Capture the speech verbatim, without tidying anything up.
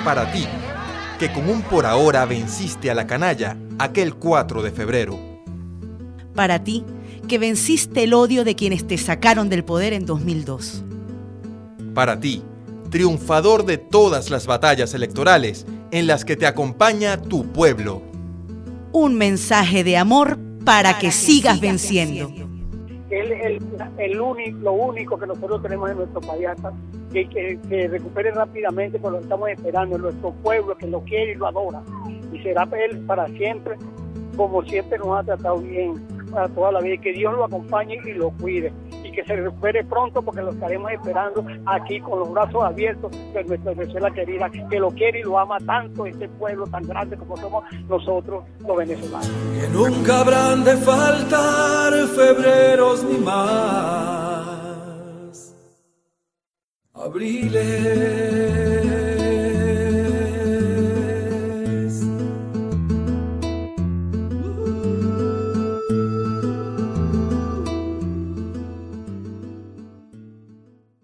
para ti, que con un por ahora venciste a la canalla aquel cuatro de febrero. Para ti, que venciste el odio de quienes te sacaron del poder en dos mil dos. Para ti, triunfador de todas las batallas electorales en las que te acompaña tu pueblo. Un mensaje de amor para, para que, que sigas, sigas venciendo. venciendo. El, el, el único, lo único que nosotros tenemos en nuestro país, que, que, que recupere rápidamente, porque lo estamos esperando, en nuestro pueblo que lo quiere y lo adora. Y será él para siempre, como siempre nos ha tratado bien, para toda la vida. Que Dios lo acompañe y lo cuide. Y que se recupere pronto, porque lo estaremos esperando aquí con los brazos abiertos de nuestra Venezuela querida, que lo quiere y lo ama tanto, este pueblo tan grande como somos nosotros los venezolanos. Que nunca habrán de faltar febreros ni más abriles.